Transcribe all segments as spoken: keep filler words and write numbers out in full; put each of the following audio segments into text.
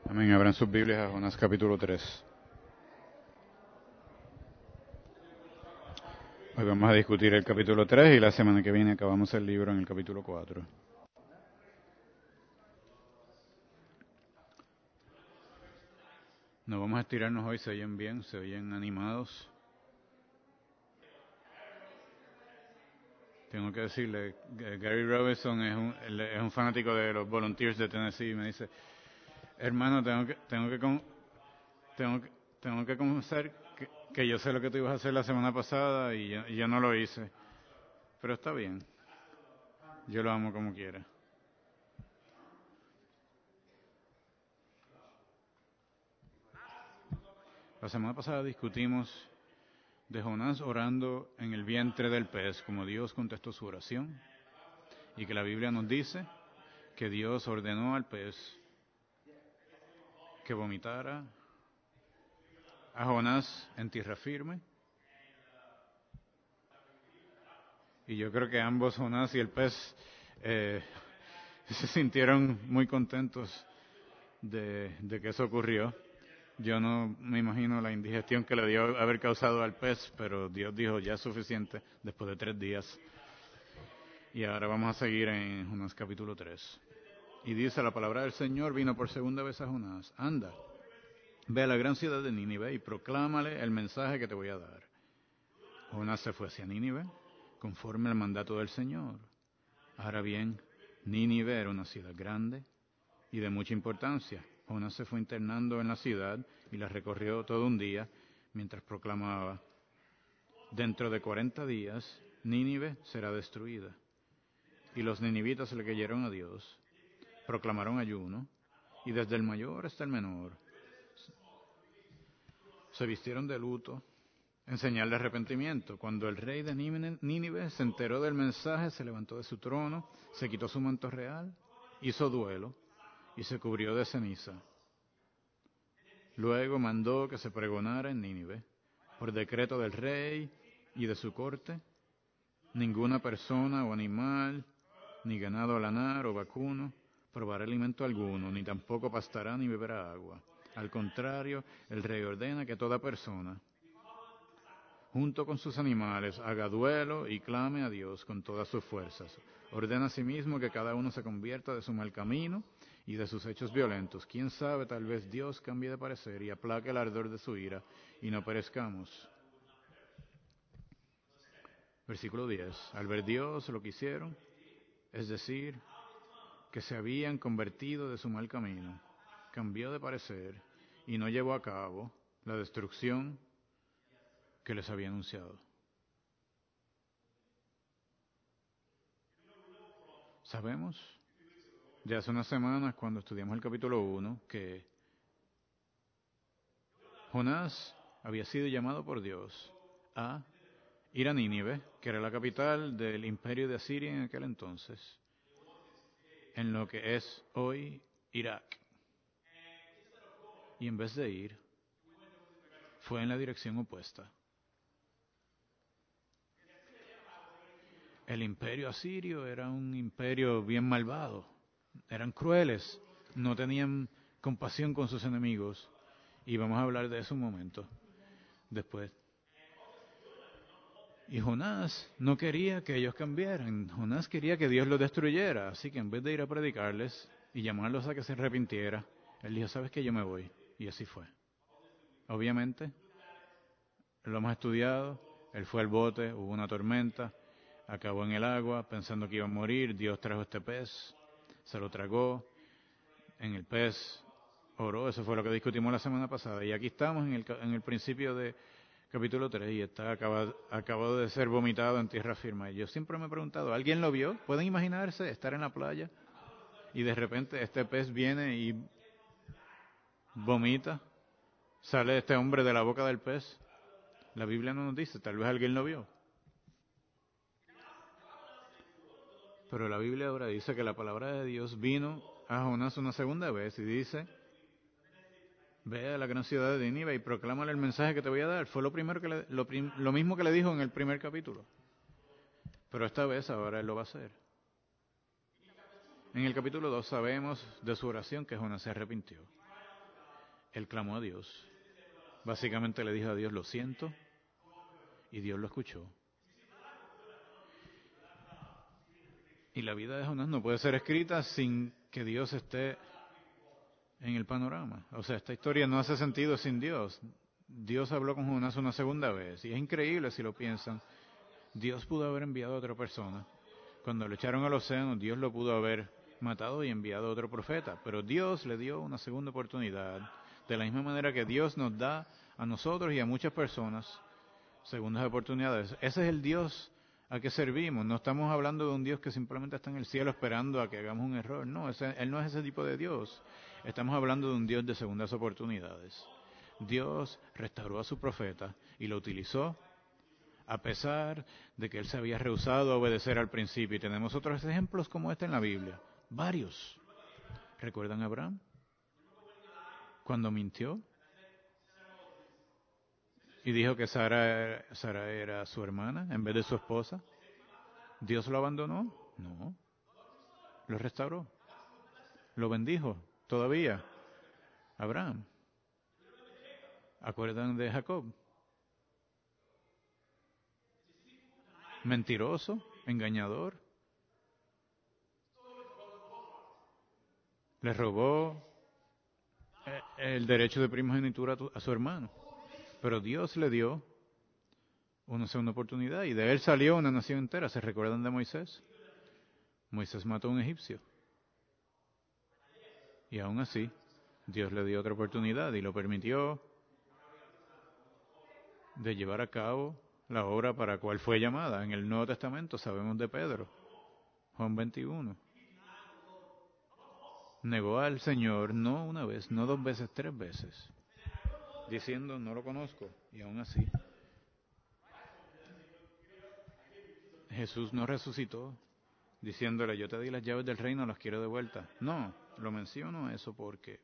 Amén. Abran sus Biblias a Jonás capítulo tres. Hoy vamos a discutir el capítulo tres y la semana que viene acabamos el libro en el capítulo cuatro. No vamos a estirarnos hoy, se oyen bien, se oyen animados. Tengo que decirle, Gary Robinson es un, es un fanático de los Volunteers de Tennessee y me dice, hermano, tengo que tengo que tengo que, tengo que confesar que, que yo sé lo que tú ibas a hacer la semana pasada y yo, y yo no lo hice. Pero está bien. Yo lo amo como quiera. La semana pasada discutimos de Jonás orando en el vientre del pez, como Dios contestó su oración, y que la Biblia nos dice que Dios ordenó al pez que vomitara a Jonás en tierra firme. Y yo creo que ambos, Jonás y el pez, eh, se sintieron muy contentos de, de que eso ocurrió. Yo no me imagino la indigestión que le dio haber causado al pez, pero Dios dijo ya es suficiente después de tres días. Y ahora vamos a seguir en Jonás capítulo tres. Y dice, la palabra del Señor vino por segunda vez a Jonás. Anda, ve a la gran ciudad de Nínive y proclámale el mensaje que te voy a dar. Jonás se fue hacia Nínive, conforme al mandato del Señor. Ahora bien, Nínive era una ciudad grande y de mucha importancia. Jonás se fue internando en la ciudad y la recorrió todo un día mientras proclamaba, dentro de cuarenta días, Nínive será destruida. Y los ninivitas le creyeron a Dios, proclamaron ayuno, y desde el mayor hasta el menor se vistieron de luto en señal de arrepentimiento. Cuando el rey de Nínive se enteró del mensaje, se levantó de su trono, se quitó su manto real, hizo duelo y se cubrió de ceniza. Luego mandó que se pregonara en Nínive, por decreto del rey y de su corte, ninguna persona o animal, ni ganado lanar o vacuno, probará alimento alguno, ni tampoco pastará ni beberá agua. Al contrario, el rey ordena que toda persona, junto con sus animales, haga duelo y clame a Dios con todas sus fuerzas. Ordena asimismo que cada uno se convierta de su mal camino y de sus hechos violentos. Quién sabe, tal vez Dios cambie de parecer y aplaque el ardor de su ira y no perezcamos. Versículo diez. Al ver Dios lo que hicieron, es decir, que se habían convertido de su mal camino, cambió de parecer y no llevó a cabo la destrucción que les había anunciado. Sabemos, ya hace unas semanas cuando estudiamos el capítulo uno, que Jonás había sido llamado por Dios a ir a Nínive, que era la capital del imperio de Asiria en aquel entonces, en lo que es hoy Irak. Y en vez de ir, fue en la dirección opuesta. El imperio asirio era un imperio bien malvado. Eran crueles, no tenían compasión con sus enemigos. Y vamos a hablar de eso un momento después. Y Jonás no quería que ellos cambiaran. Jonás quería que Dios los destruyera. Así que en vez de ir a predicarles y llamarlos a que se arrepintiera, él dijo, ¿sabes qué? Yo me voy. Y así fue. Obviamente, lo hemos estudiado. Él fue al bote, hubo una tormenta. Acabó en el agua pensando que iba a morir. Dios trajo este pez, se lo tragó. En el pez oró, eso fue lo que discutimos la semana pasada. Y aquí estamos en el, en el principio de capítulo tres y está acabado, acabado de ser vomitado en tierra firme. Y yo siempre me he preguntado, ¿alguien lo vio? ¿Pueden imaginarse estar en la playa y de repente este pez viene y vomita? Sale este hombre de la boca del pez. La Biblia no nos dice, tal vez alguien lo vio. Pero la Biblia ahora dice que la palabra de Dios vino a Jonás una segunda vez y dice, ve a la gran ciudad de Nínive y proclámale el mensaje que te voy a dar. Fue lo primero que le, lo, prim, lo mismo que le dijo en el primer capítulo. Pero esta vez ahora él lo va a hacer. En el capítulo dos sabemos de su oración que Jonás se arrepintió. Él clamó a Dios. Básicamente le dijo a Dios, lo siento, y Dios lo escuchó. Y la vida de Jonás no puede ser escrita sin que Dios esté en el panorama. O sea, esta historia no hace sentido sin Dios. Dios habló con Jonás una segunda vez, y es increíble si lo piensan. Dios pudo haber enviado a otra persona. Cuando lo echaron al océano, Dios lo pudo haber matado y enviado a otro profeta, pero Dios le dio una segunda oportunidad, de la misma manera que Dios nos da a nosotros y a muchas personas segundas oportunidades. Ese es el Dios a que servimos. No estamos hablando de un Dios que simplemente está en el cielo esperando a que hagamos un error. No, ese, Él no es ese tipo de Dios. Estamos hablando de un Dios de segundas oportunidades. Dios restauró a su profeta y lo utilizó a pesar de que él se había rehusado a obedecer al principio. Y tenemos otros ejemplos como este en la Biblia. Varios. ¿Recuerdan a Abraham? Cuando mintió y dijo que Sara, Sara era su hermana en vez de su esposa. ¿Dios lo abandonó? No. Lo restauró. Lo bendijo. Todavía. Abraham. ¿Acuerdan de Jacob? Mentiroso, engañador. Le robó el derecho de primogenitura a, tu, a su hermano. Pero Dios le dio una segunda oportunidad y de él salió una nación entera. ¿Se recuerdan de Moisés? Moisés mató a un egipcio. Y aún así, Dios le dio otra oportunidad y lo permitió de llevar a cabo la obra para la cual fue llamada. En el Nuevo Testamento sabemos de Pedro, Juan veintiuno. Negó al Señor no una vez, no dos veces, tres veces, diciendo no lo conozco. Y aún así, Jesús no resucitó, diciéndole yo te di las llaves del reino, las quiero de vuelta. No, lo menciono eso porque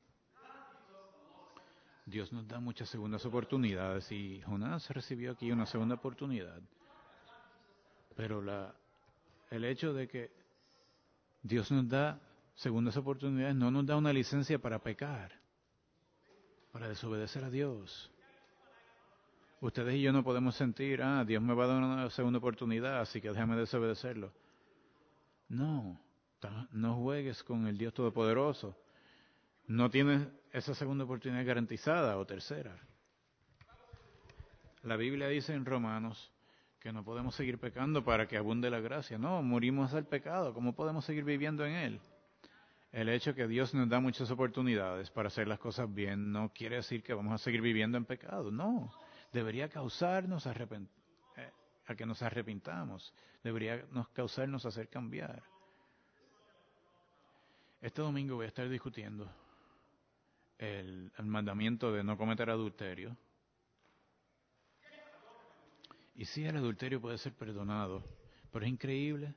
Dios nos da muchas segundas oportunidades y Jonás recibió aquí una segunda oportunidad. Pero la, el hecho de que Dios nos da segundas oportunidades no nos da una licencia para pecar, para desobedecer a Dios. Ustedes y yo no podemos sentir, ah, Dios me va a dar una segunda oportunidad, así que déjame desobedecerlo. No, no juegues con el Dios Todopoderoso. No tienes esa segunda oportunidad garantizada o tercera. La Biblia dice en Romanos que no podemos seguir pecando para que abunde la gracia. No, morimos al pecado. ¿Cómo podemos seguir viviendo en él? El hecho que Dios nos da muchas oportunidades para hacer las cosas bien no quiere decir que vamos a seguir viviendo en pecado. No, debería causarnos arrepent- eh, a que nos arrepintamos. Debería nos causarnos a hacer cambiar. Este domingo voy a estar discutiendo el, el mandamiento de no cometer adulterio. Y sí, el adulterio puede ser perdonado, pero es increíble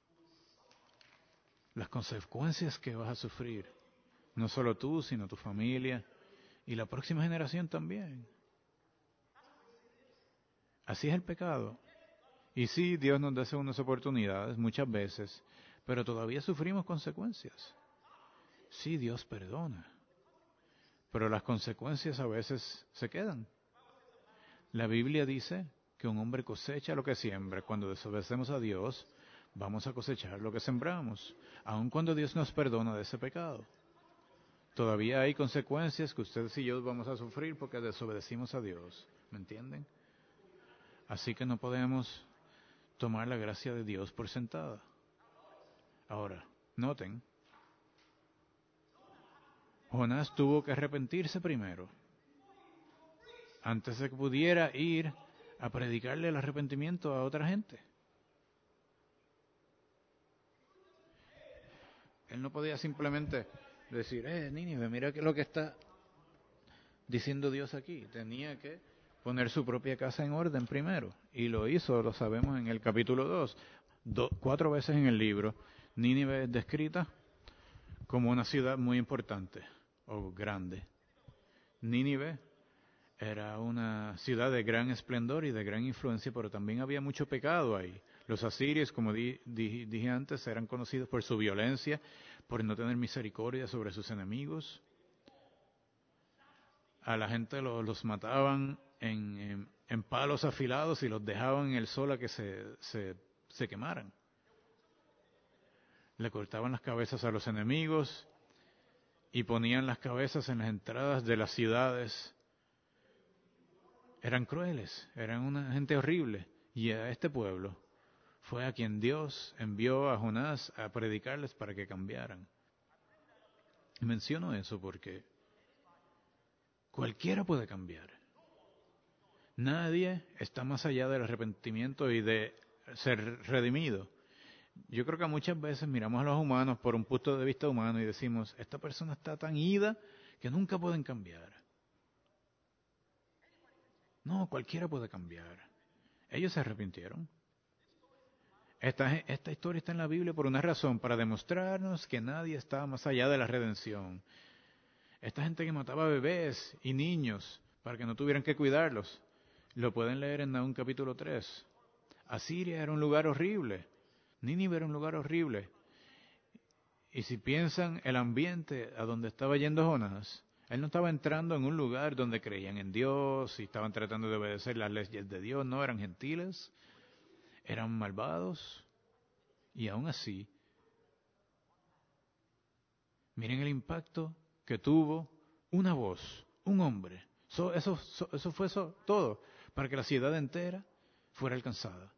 las consecuencias que vas a sufrir. No solo tú, sino tu familia y la próxima generación también. Así es el pecado. Y sí, Dios nos da segundas oportunidades muchas veces, pero todavía sufrimos consecuencias. Sí, Dios perdona, pero las consecuencias a veces se quedan. La Biblia dice que un hombre cosecha lo que siembra. Cuando desobedecemos a Dios, vamos a cosechar lo que sembramos, aun cuando Dios nos perdona de ese pecado. Todavía hay consecuencias que ustedes y yo vamos a sufrir porque desobedecimos a Dios. ¿Me entienden? Así que no podemos tomar la gracia de Dios por sentada. Ahora, noten, Jonás tuvo que arrepentirse primero, antes de que pudiera ir a predicarle el arrepentimiento a otra gente. Él no podía simplemente decir, eh, Nínive, mira que lo que está diciendo Dios aquí. Tenía que poner su propia casa en orden primero. Y lo hizo, lo sabemos en el capítulo dos. Do, cuatro veces en el libro, Nínive es descrita como una ciudad muy importante o grande. Nínive era una ciudad de gran esplendor y de gran influencia, pero también había mucho pecado ahí. Los asirios, como di, di, dije antes, eran conocidos por su violencia, por no tener misericordia sobre sus enemigos. a la gente lo- los mataban en, en, en palos afilados y los dejaban en el sol a que se, se, se quemaran. Le cortaban las cabezas a los enemigos y ponían las cabezas en las entradas de las ciudades. Eran crueles, eran una gente horrible. Y a este pueblo fue a quien Dios envió a Jonás a predicarles para que cambiaran. Y menciono eso porque cualquiera puede cambiar. Nadie está más allá del arrepentimiento y de ser redimido. Yo creo que muchas veces miramos a los humanos por un punto de vista humano y decimos, esta persona está tan ida que nunca pueden cambiar. No, cualquiera puede cambiar. Ellos se arrepintieron. Esta, esta historia está en la Biblia por una razón, para demostrarnos que nadie está más allá de la redención. Esta gente que mataba bebés y niños para que no tuvieran que cuidarlos, lo pueden leer en Nahum capítulo tres. Asiria era un lugar horrible. Nínive era un lugar horrible. Y si piensan el ambiente a donde estaba yendo Jonás, él no estaba entrando en un lugar donde creían en Dios y estaban tratando de obedecer las leyes de Dios. No, eran gentiles, eran malvados. Y aún así, miren el impacto que tuvo una voz, un hombre. So, eso, so, eso fue eso, todo, para que la ciudad entera fuera alcanzada.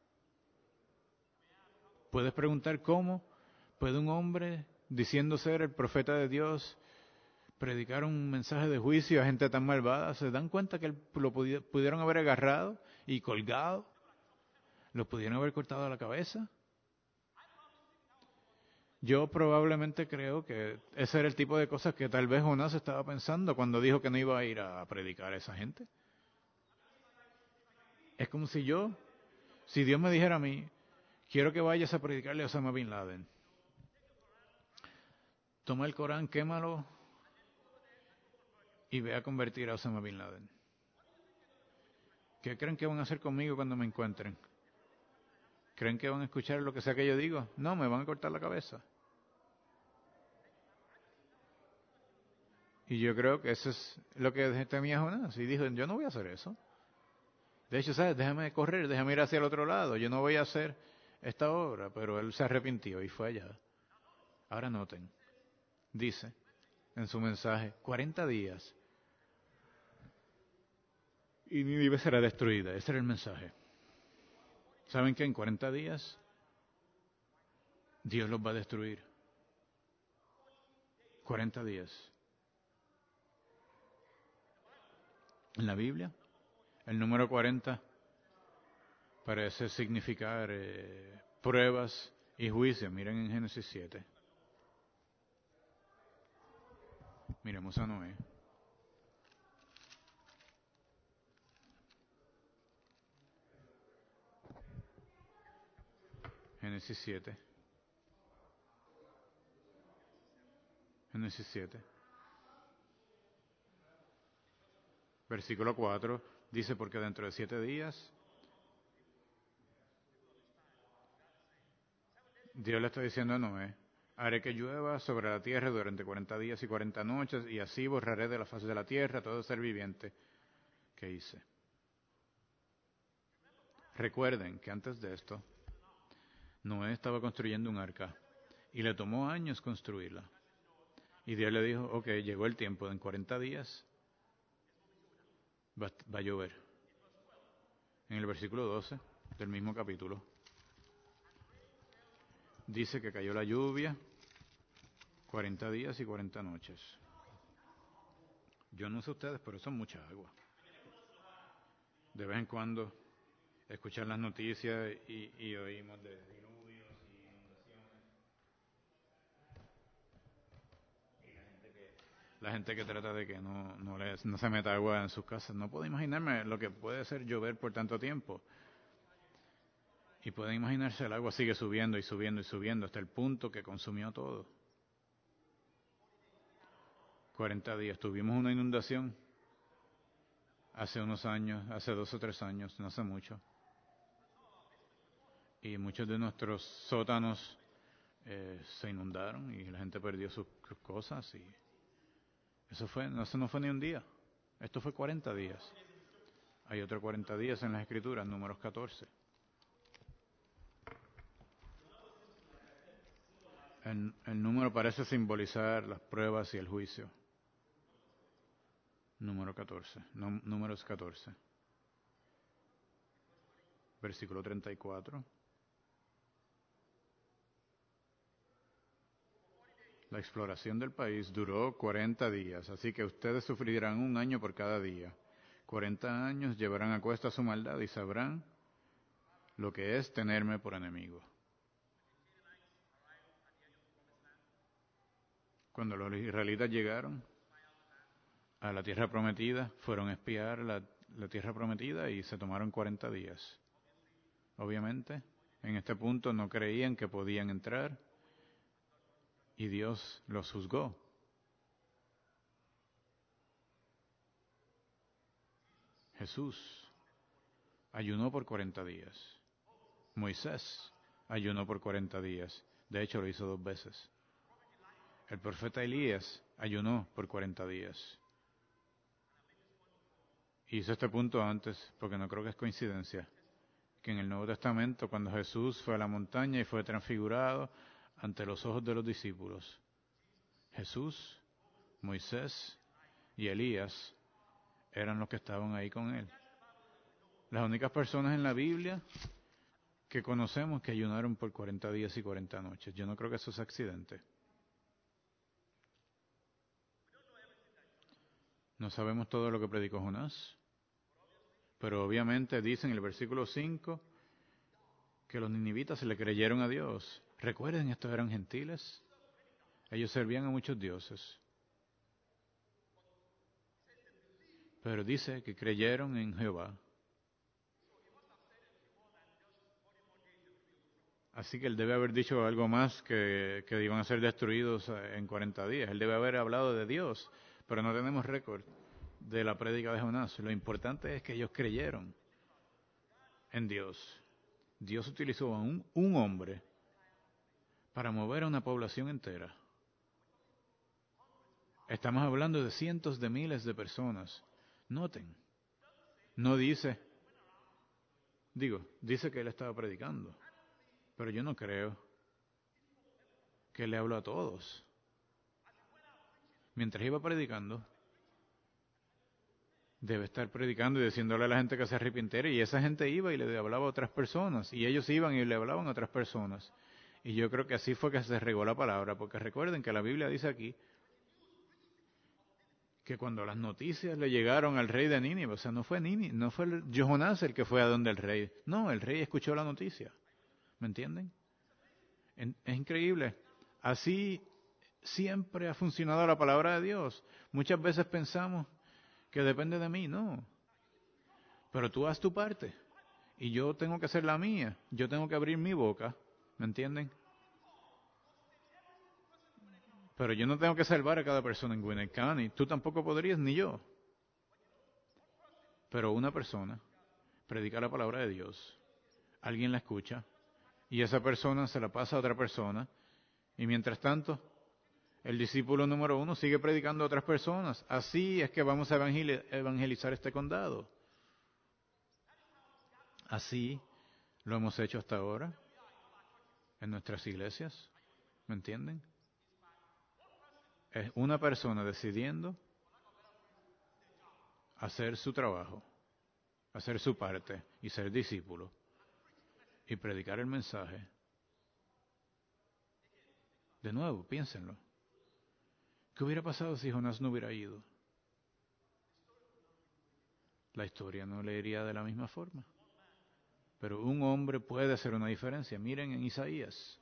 Puedes preguntar cómo puede un hombre, diciendo ser el profeta de Dios, predicar un mensaje de juicio a gente tan malvada. ¿Se dan cuenta que lo pudieron haber agarrado y colgado? ¿Lo pudieron haber cortado la cabeza? Yo probablemente creo que ese era el tipo de cosas que tal vez Jonás estaba pensando cuando dijo que no iba a ir a predicar a esa gente. Es como si yo, si Dios me dijera a mí, quiero que vayas a predicarle a Osama Bin Laden. Toma el Corán, quémalo y ve a convertir a Osama Bin Laden. ¿Qué creen que van a hacer conmigo cuando me encuentren? ¿Creen que van a escuchar lo que sea que yo digo? No, me van a cortar la cabeza. Y yo creo que eso es lo que temía Jonás. Y dijo, yo no voy a hacer eso. De hecho, ¿sabes? Déjame correr, déjame ir hacia el otro lado. Yo no voy a hacer esta obra. Pero él se arrepintió y fue allá. Ahora noten. Dice en su mensaje, cuarenta días. Y Nínive será destruida. Ese era el mensaje. ¿Saben qué? En cuarenta días Dios los va a destruir. cuarenta días. En la Biblia, el número cuarenta parece significar eh, pruebas y juicio. Miren en Génesis siete. Miremos a Noé. Génesis siete. Génesis siete. Versículo cuatro dice, porque dentro de siete días Dios le está diciendo a Noé, haré que llueva sobre la tierra durante cuarenta días y cuarenta noches, y así borraré de la faz de la tierra todo ser viviente que hice. Recuerden que antes de esto, Noé estaba construyendo un arca, y le tomó años construirla. Y Dios le dijo, ok, llegó el tiempo, en cuarenta días va, va a llover. En el versículo doce del mismo capítulo, dice que cayó la lluvia cuarenta días y cuarenta noches. Yo no sé ustedes, pero eso es mucha agua. De vez en cuando escuchan las noticias y, y oímos de diluvios y inundaciones. Y la gente que, la gente que trata de que no, no, les, no se meta agua en sus casas. No puedo imaginarme lo que puede ser llover por tanto tiempo. Y pueden imaginarse el agua sigue subiendo y subiendo y subiendo hasta el punto que consumió todo. cuarenta días. Tuvimos una inundación hace unos años, hace dos o tres años, no hace mucho. Y muchos de nuestros sótanos eh, se inundaron y la gente perdió sus, sus cosas. Y eso fue, eso no fue ni un día. Esto fue cuarenta días. Hay otro cuarenta días en las Escrituras, Números catorce. El, el número parece simbolizar las pruebas y el juicio. Número catorce, no, Números catorce. Versículo treinta y cuatro. La exploración del país duró cuarenta días, así que ustedes sufrirán un año por cada día. cuarenta años llevarán a cuesta su maldad y sabrán lo que es tenerme por enemigo. Cuando los israelitas llegaron a la tierra prometida, fueron a espiar la, la tierra prometida y se tomaron cuarenta días. Obviamente, en este punto no creían que podían entrar y Dios los juzgó. Jesús ayunó por cuarenta días. Moisés ayunó por cuarenta días. De hecho, lo hizo dos veces. El profeta Elías ayunó por cuarenta días. Hizo este punto antes, porque no creo que es coincidencia, que en el Nuevo Testamento, cuando Jesús fue a la montaña y fue transfigurado ante los ojos de los discípulos, Jesús, Moisés y Elías eran los que estaban ahí con él. Las únicas personas en la Biblia que conocemos que ayunaron por cuarenta días y cuarenta noches. Yo no creo que eso sea accidente. No sabemos todo lo que predicó Jonás, pero obviamente dice en el versículo cinco que los ninivitas se le creyeron a Dios. Recuerden, estos eran gentiles. Ellos servían a muchos dioses. Pero dice que creyeron en Jehová. Así que él debe haber dicho algo más que, que iban a ser destruidos en cuarenta días. Él debe haber hablado de Dios, pero no tenemos récord de la prédica de Jonás. Lo importante es que ellos creyeron en Dios. Dios utilizó a un, un hombre para mover a una población entera. Estamos hablando de cientos de miles de personas. Noten, no dice, digo, dice que él estaba predicando, pero yo no creo que él le habló a todos. Mientras iba predicando, debe estar predicando y diciéndole a la gente que se arrepintiera, y esa gente iba y le hablaba a otras personas, y ellos iban y le hablaban a otras personas. Y yo creo que así fue que se regó la palabra, porque recuerden que la Biblia dice aquí que cuando las noticias le llegaron al rey de Nínive, o sea, no fue Nínive, no fue el, Jonás el que fue a donde el rey, no, el rey escuchó la noticia, ¿me entienden? En, es increíble, así siempre ha funcionado la palabra de Dios. Muchas veces pensamos que depende de mí, no, pero tú haz tu parte, y yo tengo que hacer la mía, yo tengo que abrir mi boca, ¿me entienden? Pero yo no tengo que salvar a cada persona en Gwinnett County. Tú tampoco podrías, ni yo. Pero una persona predica la palabra de Dios. Alguien la escucha. Y esa persona se la pasa a otra persona. Y mientras tanto, el discípulo número uno sigue predicando a otras personas. Así es que vamos a evangelizar este condado. Así lo hemos hecho hasta ahora en nuestras iglesias. ¿Me entienden? Es una persona decidiendo hacer su trabajo, hacer su parte y ser discípulo y predicar el mensaje. De nuevo, piénsenlo. ¿Qué hubiera pasado si Jonás no hubiera ido? La historia no le iría de la misma forma. Pero un hombre puede hacer una diferencia. Miren en Isaías.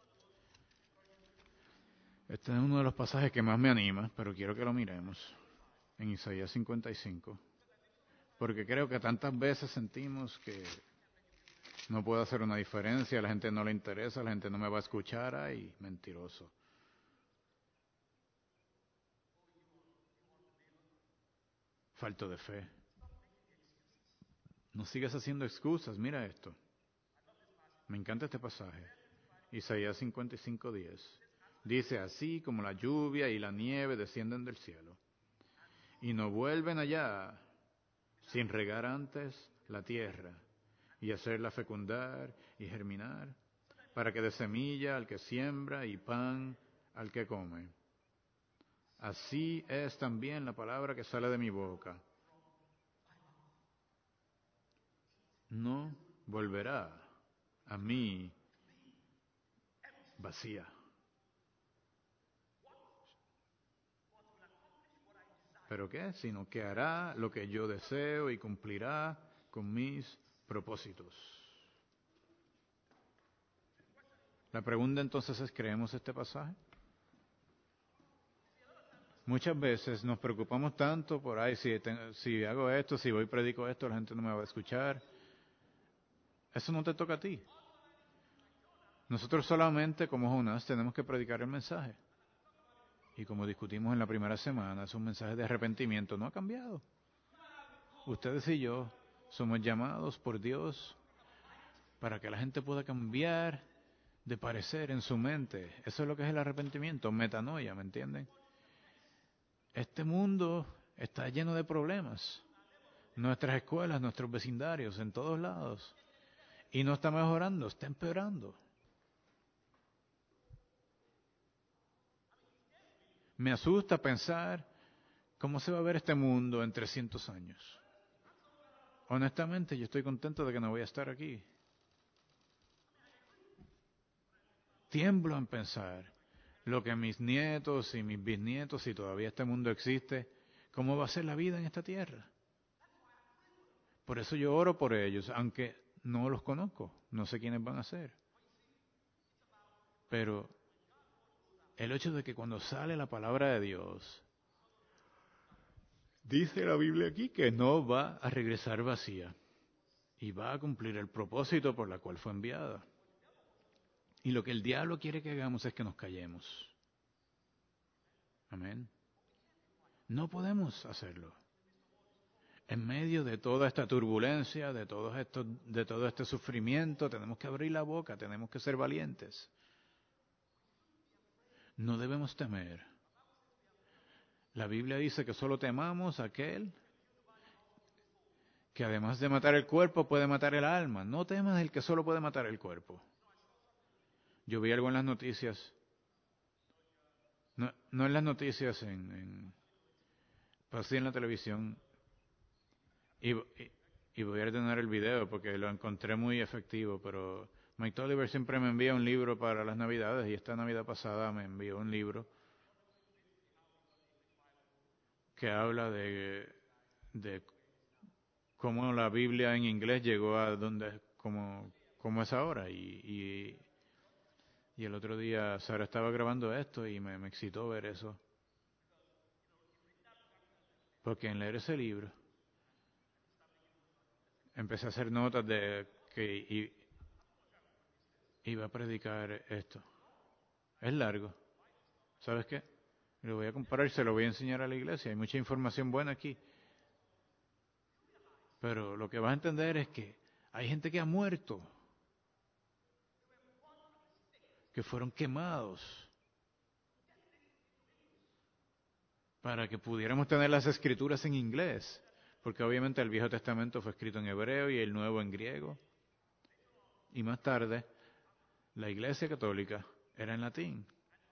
Este es uno de los pasajes que más me anima, pero quiero que lo miremos. En Isaías cincuenta y cinco. Porque creo que tantas veces sentimos que no puedo hacer una diferencia, a la gente no le interesa, la gente no me va a escuchar. Ay, mentiroso. Falto de fe. No sigas haciendo excusas, mira esto. Me encanta este pasaje. Isaías cincuenta y cinco, diez. Dice, así como la lluvia y la nieve descienden del cielo y no vuelven allá, sin regar antes la tierra y hacerla fecundar y germinar, para que dé semilla al que siembra y pan al que come. Así es también la palabra que sale de mi boca. No volverá a mí vacía. ¿Pero qué? Sino que hará lo que yo deseo y cumplirá con mis propósitos. La pregunta entonces es, ¿creemos este pasaje? Muchas veces nos preocupamos tanto por, ay, si, te, si hago esto, si voy y predico esto, la gente no me va a escuchar. Eso no te toca a ti. Nosotros solamente, como Jonás, tenemos que predicar el mensaje. Y como discutimos en la primera semana, es un mensaje de arrepentimiento, no ha cambiado. Ustedes y yo somos llamados por Dios para que la gente pueda cambiar de parecer en su mente. Eso es lo que es el arrepentimiento, metanoia, ¿me entienden? Este mundo está lleno de problemas. Nuestras escuelas, nuestros vecindarios, en todos lados. Y no está mejorando, está empeorando. Me asusta pensar cómo se va a ver este mundo en trescientos años. Honestamente, yo estoy contento de que no voy a estar aquí. Tiemblo en pensar lo que mis nietos y mis bisnietos, si todavía este mundo existe, cómo va a ser la vida en esta tierra. Por eso yo oro por ellos, aunque no los conozco, no sé quiénes van a ser. Pero el hecho de que cuando sale la palabra de Dios, dice la Biblia aquí que no va a regresar vacía y va a cumplir el propósito por la cual fue enviada. Y lo que el diablo quiere que hagamos es que nos callemos. Amén. No podemos hacerlo. En medio de toda esta turbulencia, de todo esto, de todo este sufrimiento, tenemos que abrir la boca, tenemos que ser valientes. No debemos temer. La Biblia dice que solo temamos a aquel que además de matar el cuerpo puede matar el alma. No temas el que solo puede matar el cuerpo. Yo vi algo en las noticias, no, no en las noticias, en, en pero sí en la televisión, y, y, y voy a ordenar el video porque lo encontré muy efectivo, pero Mike Tolliver siempre me envía un libro para las Navidades y esta Navidad pasada me envió un libro que habla de, de cómo la Biblia en inglés llegó a donde, como, como es ahora. Y, y, y el otro día Sara estaba grabando esto y me, me excitó ver eso. Porque en leer ese libro empecé a hacer notas de que iba a predicar esto. Es largo. ¿Sabes qué? Lo voy a comparar y se lo voy a enseñar a la iglesia. Hay mucha información buena aquí. Pero lo que vas a entender es que hay gente que ha muerto, que fueron quemados, para que pudiéramos tener las escrituras en inglés. Porque obviamente el Viejo Testamento fue escrito en hebreo y el Nuevo en griego. Y más tarde, la Iglesia Católica era en latín.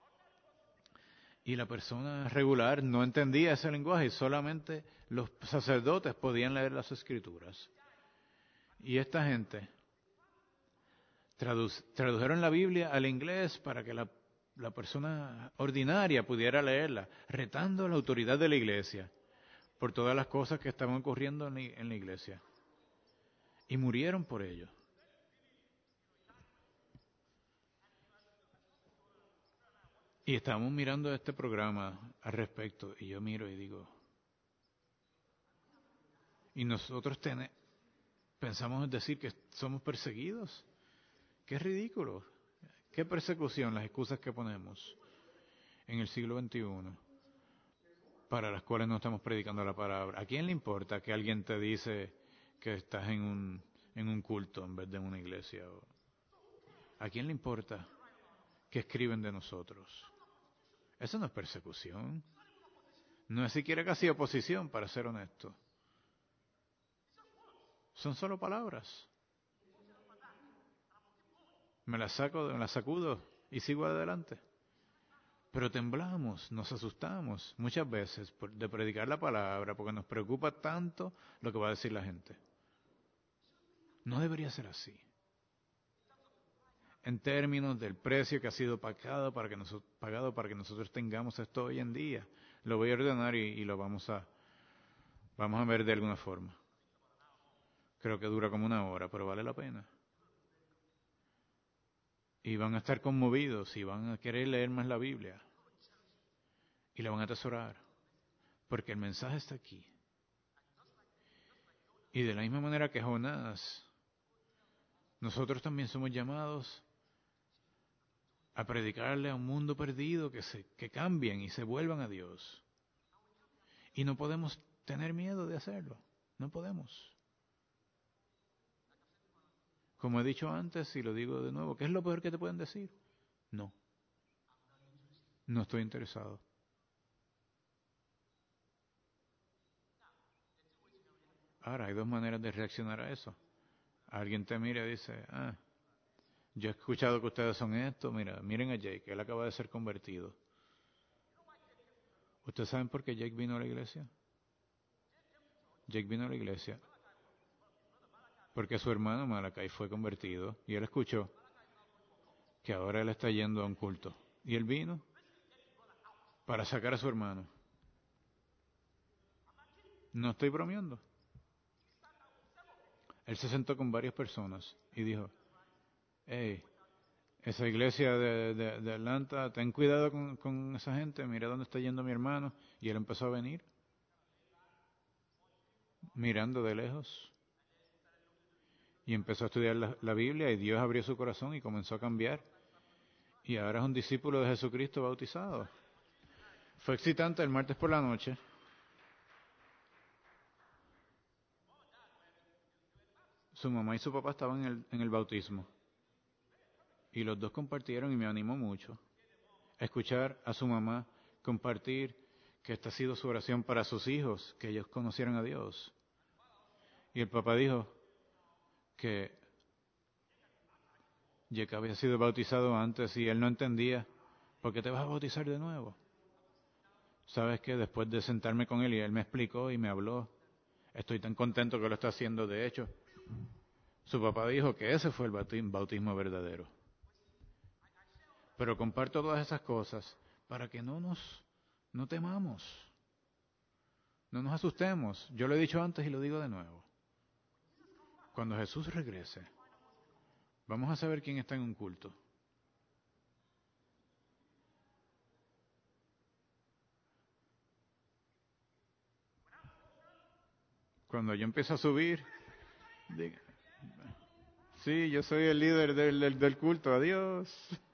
Y la persona regular no entendía ese lenguaje y solamente los sacerdotes podían leer las escrituras. Y esta gente tradu- tradujeron la Biblia al inglés para que la, la persona ordinaria pudiera leerla, retando a la autoridad de la iglesia por todas las cosas que estaban ocurriendo en la, en la iglesia. Y murieron por ello. Y estábamos mirando este programa al respecto y yo miro y digo, y nosotros ten- pensamos decir que somos perseguidos. Qué ridículo. Qué persecución las excusas que ponemos en el siglo veintiuno para las cuales no estamos predicando la palabra. ¿A quién le importa que alguien te dice que estás en un, en un culto en vez de en una iglesia? ¿A quién le importa que escriben de nosotros? Eso no es persecución. No es siquiera casi oposición, para ser honesto. Son solo palabras. Me las saco, me las sacudo y sigo adelante. Pero temblamos, nos asustamos muchas veces por, de predicar la palabra porque nos preocupa tanto lo que va a decir la gente. No debería ser así. En términos del precio que ha sido pagado para que, nos, pagado para que nosotros tengamos esto hoy en día, lo voy a ordenar y, y lo vamos a, vamos a ver de alguna forma. Creo que dura como una hora, pero vale la pena. Y van a estar conmovidos y van a querer leer más la Biblia. Y la van a atesorar. Porque el mensaje está aquí. Y de la misma manera que Jonás, nosotros también somos llamados a predicarle a un mundo perdido que, se, que cambien y se vuelvan a Dios. Y no podemos tener miedo de hacerlo. No podemos. Como he dicho antes y lo digo de nuevo, ¿qué es lo peor que te pueden decir? No. No estoy interesado. Ahora, hay dos maneras de reaccionar a eso. Alguien te mira y dice, ah, yo he escuchado que ustedes son esto, mira, miren a Jake, él acaba de ser convertido. ¿Ustedes saben por qué Jake vino a la iglesia? Jake vino a la iglesia porque su hermano Malachi fue convertido y él escuchó que ahora él está yendo a un culto. Y él vino para sacar a su hermano. No estoy bromeando. Él se sentó con varias personas y dijo, hey, esa iglesia de, de, de Atlanta, ten cuidado con, con esa gente, mira dónde está yendo mi hermano. Y él empezó a venir, mirando de lejos. Y empezó a estudiar la, la Biblia y Dios abrió su corazón y comenzó a cambiar. Y ahora es un discípulo de Jesucristo bautizado. Fue excitante el martes por la noche. Su mamá y su papá estaban en el, en el bautismo. Y los dos compartieron y me animó mucho. Escuchar a su mamá compartir que esta ha sido su oración para sus hijos, que ellos conocieran a Dios. Y el papá dijo que Jake había sido bautizado antes y él no entendía, ¿por qué te vas a bautizar de nuevo? Sabes que después de sentarme con él y él me explicó y me habló, estoy tan contento que lo está haciendo. De hecho, su papá dijo que ese fue el bautismo verdadero. Pero comparto todas esas cosas para que no nos, no temamos, no nos asustemos. Yo lo he dicho antes y lo digo de nuevo. Cuando Jesús regrese, vamos a saber quién está en un culto. Cuando yo empiezo a subir, diga, sí, yo soy el líder del, del, del culto, adiós.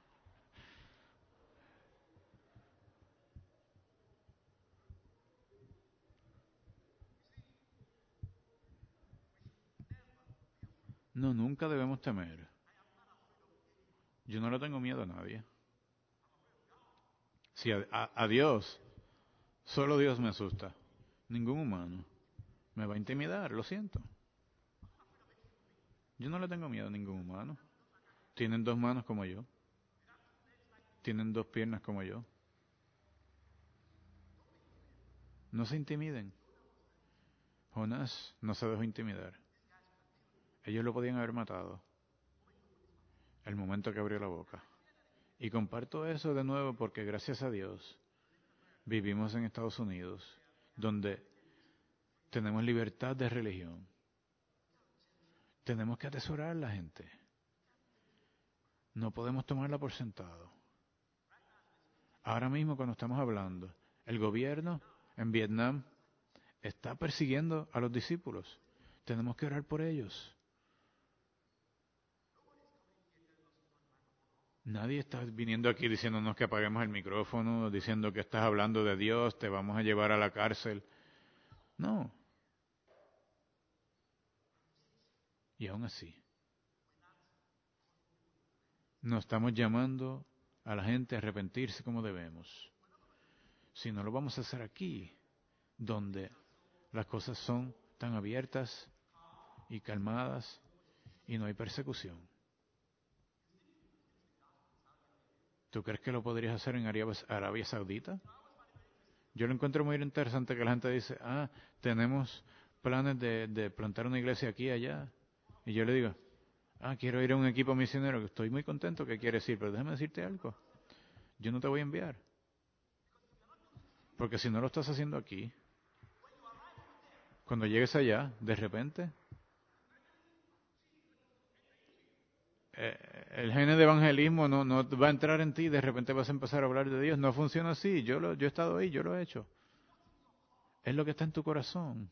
No, nunca debemos temer. Yo no le tengo miedo a nadie. Si a, a, a Dios, solo Dios me asusta. Ningún humano me va a intimidar, lo siento. Yo no le tengo miedo a ningún humano. Tienen dos manos como yo. Tienen dos piernas como yo. No se intimiden. Jonás no se dejó intimidar. Ellos lo podían haber matado el momento que abrió la boca. Y comparto eso de nuevo porque gracias a Dios vivimos en Estados Unidos, donde tenemos libertad de religión. Tenemos que atesorar a la gente. No podemos tomarla por sentado. Ahora mismo cuando estamos hablando, el gobierno en Vietnam está persiguiendo a los discípulos. Tenemos que orar por ellos. Nadie está viniendo aquí diciéndonos que apaguemos el micrófono, diciendo que estás hablando de Dios, te vamos a llevar a la cárcel. No. Y aún así, no estamos llamando a la gente a arrepentirse como debemos. Si no lo vamos a hacer aquí, donde las cosas son tan abiertas y calmadas y no hay persecución. ¿Tú crees que lo podrías hacer en Arabia Saudita? Yo lo encuentro muy interesante que la gente dice, ah, tenemos planes de, de plantar una iglesia aquí y allá. Y yo le digo, ah, quiero ir a un equipo misionero, estoy muy contento que quieres ir, pero déjame decirte algo, yo no te voy a enviar. Porque si no lo estás haciendo aquí, cuando llegues allá, de repente, eh, el gene de evangelismo no, no va a entrar en ti, de repente vas a empezar a hablar de Dios. No funciona así, yo, lo, yo he estado ahí, yo lo he hecho. Es lo que está en tu corazón.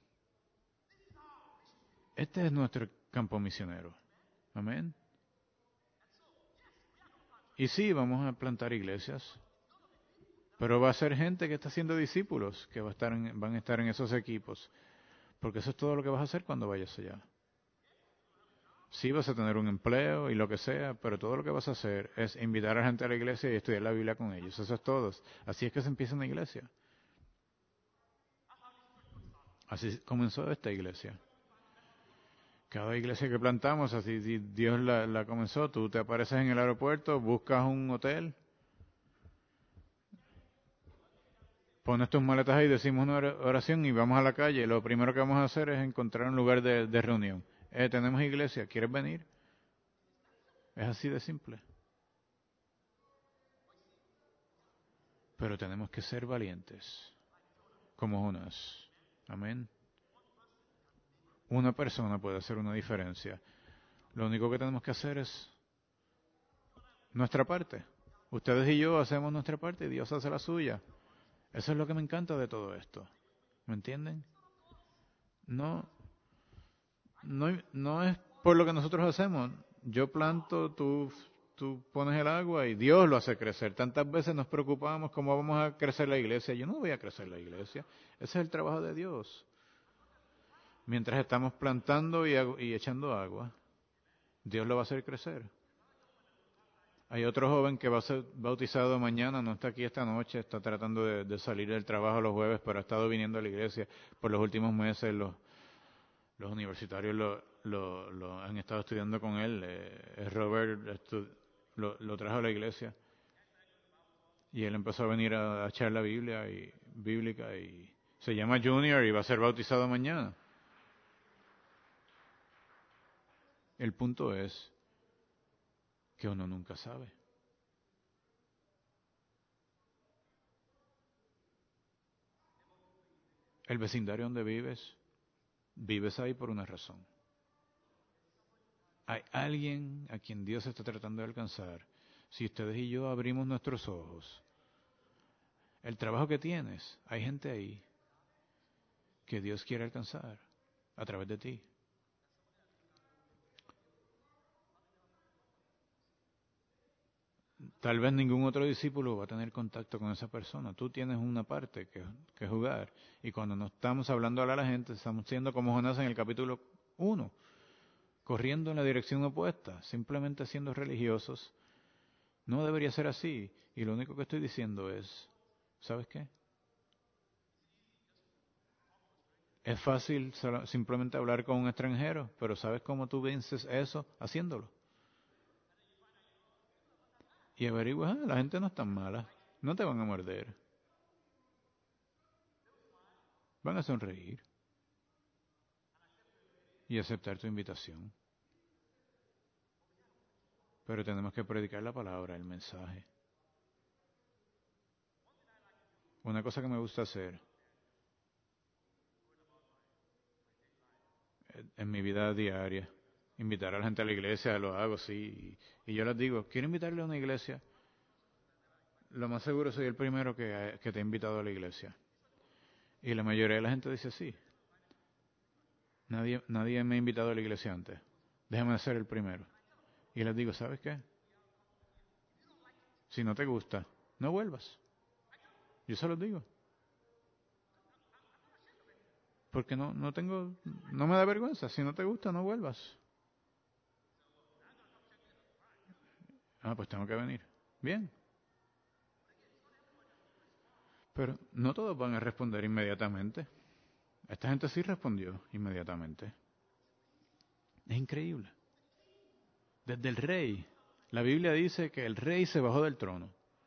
Este es nuestro campo misionero. Amén. Y sí, vamos a plantar iglesias, pero va a ser gente que está haciendo discípulos, que va a estar en, van a estar en esos equipos, porque eso es todo lo que vas a hacer cuando vayas allá. Sí, vas a tener un empleo y lo que sea, pero todo lo que vas a hacer es invitar a la gente a la iglesia y estudiar la Biblia con ellos. Eso es todo. Así es que se empieza una iglesia. Así comenzó esta iglesia. Cada iglesia que plantamos, así Dios la, la comenzó. Tú te apareces en el aeropuerto, buscas un hotel, pones tus maletas ahí, decimos una oración y vamos a la calle. Lo primero que vamos a hacer es encontrar un lugar de, de reunión. Eh, tenemos iglesia, ¿quieres venir? Es así de simple. Pero tenemos que ser valientes, como Jonás. Amén. Una persona puede hacer una diferencia. Lo único que tenemos que hacer es nuestra parte. Ustedes y yo hacemos nuestra parte y Dios hace la suya. Eso es lo que me encanta de todo esto. ¿Me entienden? No, no, no es por lo que nosotros hacemos. Yo planto, tú, tú pones el agua y Dios lo hace crecer. Tantas veces nos preocupamos cómo vamos a crecer la iglesia. Yo no voy a crecer la iglesia. Ese es el trabajo de Dios. Mientras estamos plantando y, y echando agua, Dios lo va a hacer crecer. Hay otro joven que va a ser bautizado mañana, no está aquí esta noche, está tratando de, de salir del trabajo los jueves, pero ha estado viniendo a la iglesia por los últimos meses. Los, los universitarios lo, lo, lo han estado estudiando con él. Eh, Robert estu, lo, lo trajo a la iglesia y él empezó a venir a, a echar la Biblia y, bíblica y se llama Junior y va a ser bautizado mañana. El punto es que uno nunca sabe. El vecindario donde vives, vives ahí por una razón. Hay alguien a quien Dios está tratando de alcanzar. Si ustedes y yo abrimos nuestros ojos, el trabajo que tienes, hay gente ahí que Dios quiere alcanzar a través de ti. Tal vez ningún otro discípulo va a tener contacto con esa persona. Tú tienes una parte que, que jugar. Y cuando no estamos hablando a la gente, estamos siendo como Jonás en el capítulo uno, corriendo en la dirección opuesta, simplemente siendo religiosos. No debería ser así. Y lo único que estoy diciendo es, ¿sabes qué? Es fácil simplemente hablar con un extranjero, pero ¿sabes cómo tú vences eso? Haciéndolo. Y averiguas, ah, la gente no es tan mala, no te van a morder. Van a sonreír y aceptar tu invitación. Pero tenemos que predicar la palabra, el mensaje. Una cosa que me gusta hacer en mi vida diaria, invitar a la gente a la iglesia, lo hago, sí. Y yo les digo, ¿quiero invitarle a una iglesia? Lo más seguro soy el primero que, que te ha invitado a la iglesia. Y la mayoría de la gente dice sí. Nadie, nadie me ha invitado a la iglesia antes. Déjame ser el primero. Y les digo, ¿sabes qué? Si no te gusta, no vuelvas. Yo se los digo. Porque no, no tengo, no me da vergüenza. Si no te gusta, no vuelvas. Ah, pues tengo que venir. Bien. Pero no todos van a responder inmediatamente. Esta gente sí respondió inmediatamente. Es increíble. Desde el rey. La Biblia dice que el rey se bajó del trono.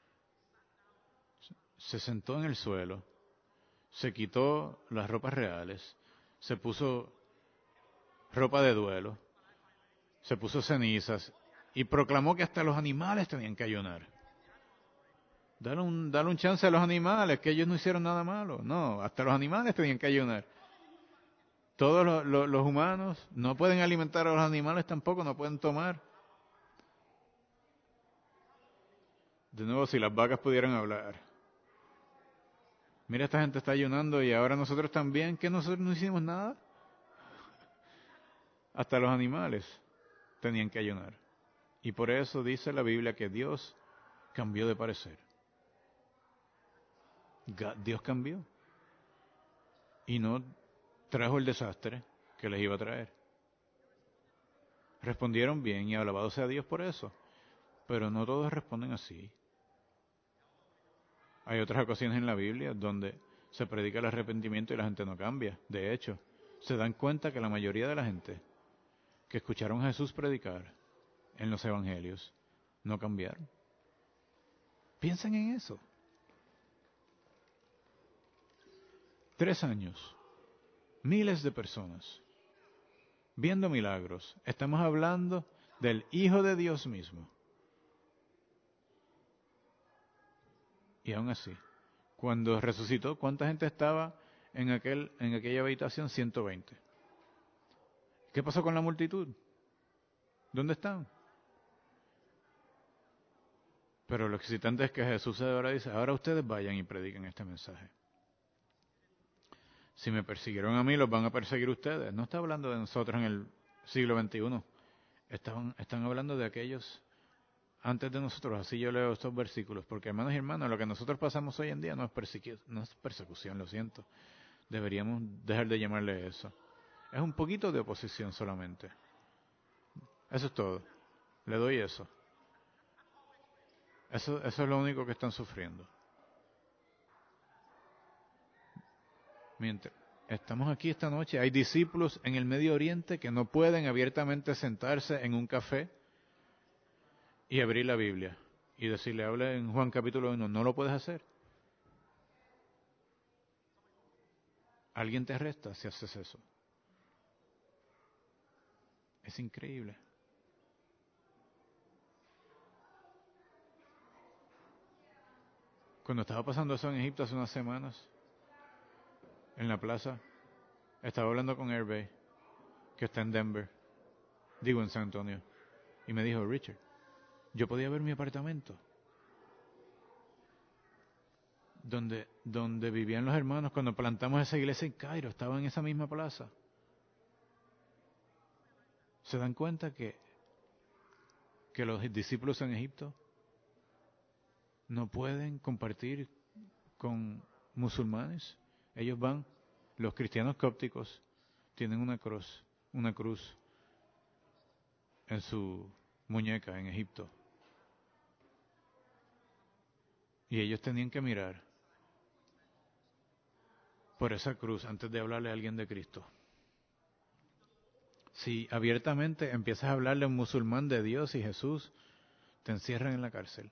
Se sentó en el suelo. Se quitó las ropas reales. Se puso ropa de duelo. Se puso cenizas. Y proclamó que hasta los animales tenían que ayunar. Dale un, dale un chance a los animales, que ellos no hicieron nada malo. No, hasta los animales tenían que ayunar. Todos los, los, los humanos no pueden alimentar a los animales tampoco, no pueden tomar. De nuevo, si las vacas pudieran hablar. Mira, esta gente está ayunando y ahora nosotros también, que nosotros no hicimos nada. Hasta los animales tenían que ayunar. Y por eso dice la Biblia que Dios cambió de parecer. Dios cambió. Y no trajo el desastre que les iba a traer. Respondieron bien y alabado sea Dios por eso. Pero no todos responden así. Hay otras ocasiones en la Biblia donde se predica el arrepentimiento y la gente no cambia. De hecho, se dan cuenta que la mayoría de la gente que escucharon a Jesús predicar en los evangelios no cambiaron. Piensen en eso. Tres años, miles de personas, viendo milagros. Estamos hablando del Hijo de Dios mismo. Y aún así, cuando resucitó, ¿cuánta gente estaba en, aquel, en aquella habitación? ciento veinte. ¿Qué pasó con la multitud? ¿Dónde están? Pero lo excitante es que Jesús ahora dice, ahora ustedes vayan y prediquen este mensaje. Si me persiguieron a mí, los van a perseguir ustedes. No está hablando de nosotros en el siglo veintiuno. Están, están hablando de aquellos antes de nosotros. Así yo leo estos versículos. Porque, hermanos y hermanas, lo que nosotros pasamos hoy en día no es, persecu- no es persecución, lo siento. Deberíamos dejar de llamarle eso. Es un poquito de oposición solamente. Eso es todo. Le doy eso. Eso, eso es lo único que están sufriendo. Mientras estamos aquí esta noche, hay discípulos en el Medio Oriente que no pueden abiertamente sentarse en un café y abrir la Biblia y decirle, habla en Juan capítulo uno, no lo puedes hacer. Alguien te arresta si haces eso. Es increíble. Cuando estaba pasando eso en Egipto hace unas semanas, en la plaza, estaba hablando con Airbay, que está en Denver, digo en San Antonio, y me dijo, Richard, yo podía ver mi apartamento, donde, donde vivían los hermanos cuando plantamos esa iglesia en Cairo, estaba en esa misma plaza. ¿Se dan cuenta que, que los discípulos en Egipto no pueden compartir con musulmanes? Ellos van, los cristianos cópticos tienen una cruz, una cruz en su muñeca en Egipto. Y ellos tenían que mirar por esa cruz antes de hablarle a alguien de Cristo. Si abiertamente empiezas a hablarle a un musulmán de Dios y Jesús, te encierran en la cárcel.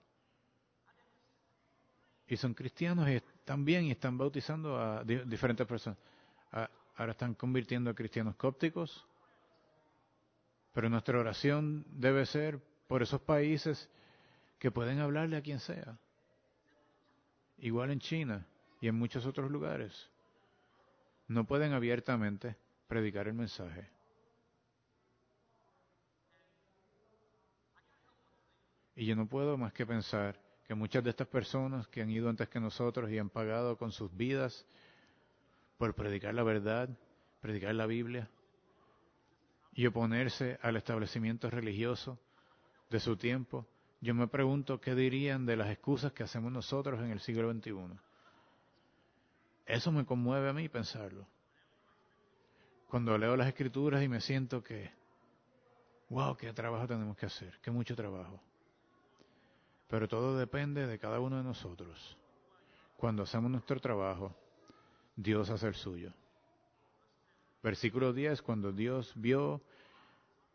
Y son cristianos y están bien y están bautizando a di- diferentes personas. A, ahora están convirtiendo a cristianos cópticos. Pero nuestra oración debe ser por esos países que pueden hablarle a quien sea. Igual en China y en muchos otros lugares. No pueden abiertamente predicar el mensaje. Y yo no puedo más que pensar que muchas de estas personas que han ido antes que nosotros y han pagado con sus vidas por predicar la verdad, predicar la Biblia y oponerse al establecimiento religioso de su tiempo, yo me pregunto qué dirían de las excusas que hacemos nosotros en el siglo veintiuno. Eso me conmueve a mí pensarlo. Cuando leo las Escrituras y me siento que, wow, qué trabajo tenemos que hacer, qué mucho trabajo. Pero todo depende de cada uno de nosotros. Cuando hacemos nuestro trabajo, Dios hace el suyo. Versículo diez, cuando Dios vio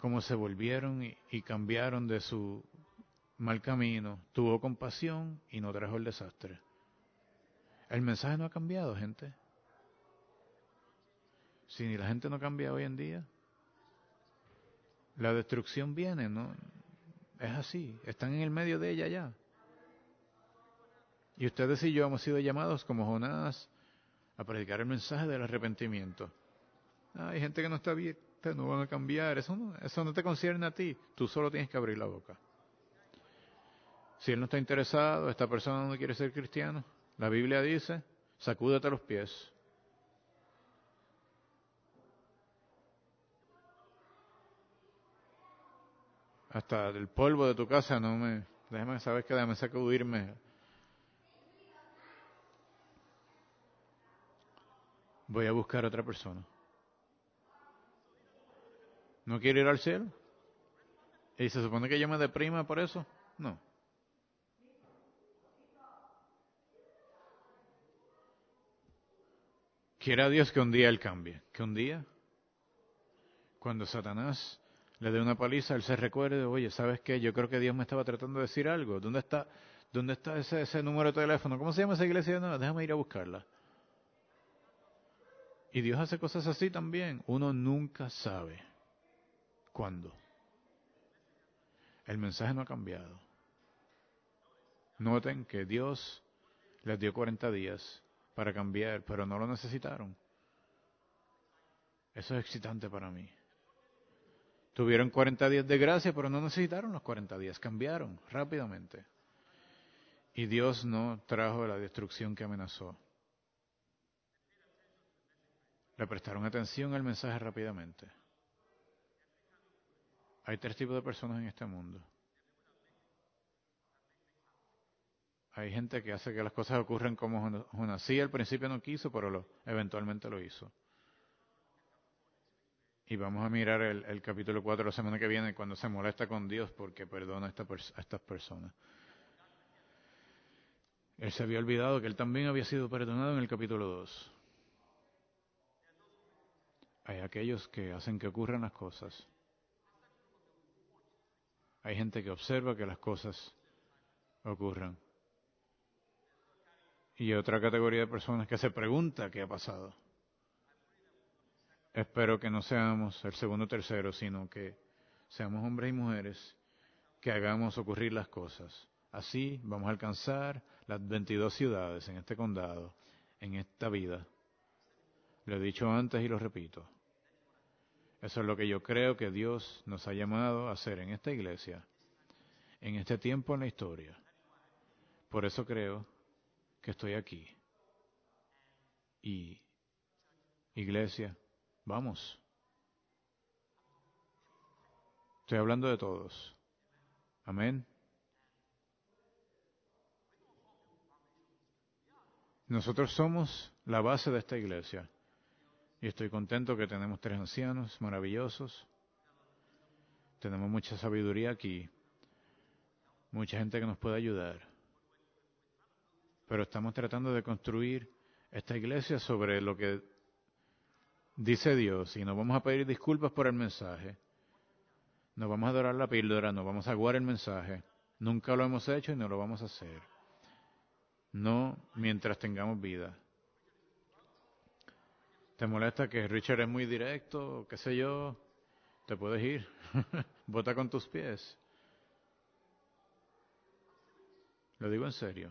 cómo se volvieron y, y cambiaron de su mal camino, tuvo compasión y no trajo el desastre. El mensaje no ha cambiado, gente. Si la gente no cambia hoy en día, la destrucción viene, ¿no? Es así, están en el medio de ella ya. Y ustedes y yo hemos sido llamados como Jonás a predicar el mensaje del arrepentimiento. Ah, hay gente que no está bien, no van a cambiar, eso no, eso no te concierne a ti, tú solo tienes que abrir la boca. Si él no está interesado, esta persona no quiere ser cristiano, la Biblia dice, sacúdete los pies. Hasta el polvo de tu casa no me, déjame, sabes que déjame sacudirme. Voy a buscar a otra persona. ¿No quiere ir al cielo? ¿Y se supone que yo me deprima por eso? No. Quiera Dios que un día él cambie. Que un día, cuando Satanás le dé una paliza, él se recuerde, oye, ¿sabes qué? Yo creo que Dios me estaba tratando de decir algo. ¿Dónde está, dónde está ese, ese número de teléfono? ¿Cómo se llama esa iglesia? No, déjame ir a buscarla. Y Dios hace cosas así también. Uno nunca sabe cuándo. El mensaje no ha cambiado. Noten que Dios les dio cuarenta días para cambiar, pero no lo necesitaron. Eso es excitante para mí. Tuvieron cuarenta días de gracia, pero no necesitaron los cuarenta días, cambiaron rápidamente. Y Dios no trajo la destrucción que amenazó. Le prestaron atención al mensaje rápidamente. Hay tres tipos de personas en este mundo. Hay gente que hace que las cosas ocurran como Jonás. Sí, al principio no quiso, pero lo, eventualmente lo hizo. Y vamos a mirar el, el capítulo cuatro la semana que viene, cuando se molesta con Dios porque perdona a, esta, a estas personas. Él se había olvidado que él también había sido perdonado en el capítulo dos. Hay aquellos que hacen que ocurran las cosas. Hay gente que observa que las cosas ocurran. Y otra categoría de personas que se pregunta qué ha pasado. Espero que no seamos el segundo o tercero, sino que seamos hombres y mujeres que hagamos ocurrir las cosas. Así vamos a alcanzar las veintidós ciudades en este condado, en esta vida. Lo he dicho antes y lo repito. Eso es lo que yo creo que Dios nos ha llamado a hacer en esta iglesia, en este tiempo en la historia. Por eso creo que estoy aquí. Y, iglesia, vamos. Estoy hablando de todos. Amén. Nosotros somos la base de esta iglesia. Y estoy contento que tenemos tres ancianos maravillosos. Tenemos mucha sabiduría aquí. Mucha gente que nos puede ayudar. Pero estamos tratando de construir esta iglesia sobre lo que dice Dios. Y nos vamos a pedir disculpas por el mensaje. Nos vamos a adorar la píldora, nos vamos a aguar el mensaje. Nunca lo hemos hecho y no lo vamos a hacer. No mientras tengamos vida. ¿Te molesta que Richard es muy directo? ¿Qué sé yo? Te puedes ir. Vota con tus pies. Lo digo en serio.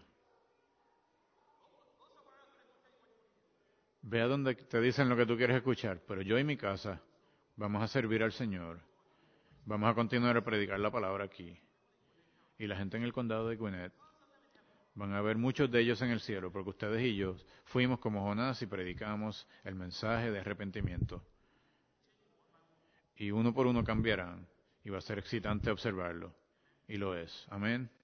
Ve a donde te dicen lo que tú quieres escuchar. Pero yo y mi casa vamos a servir al Señor. Vamos a continuar a predicar la palabra aquí. Y la gente en el condado de Gwinnett van a ver muchos de ellos en el cielo, porque ustedes y yo fuimos como Jonás y predicamos el mensaje de arrepentimiento. Y uno por uno cambiarán, y va a ser excitante observarlo. Y lo es. Amén.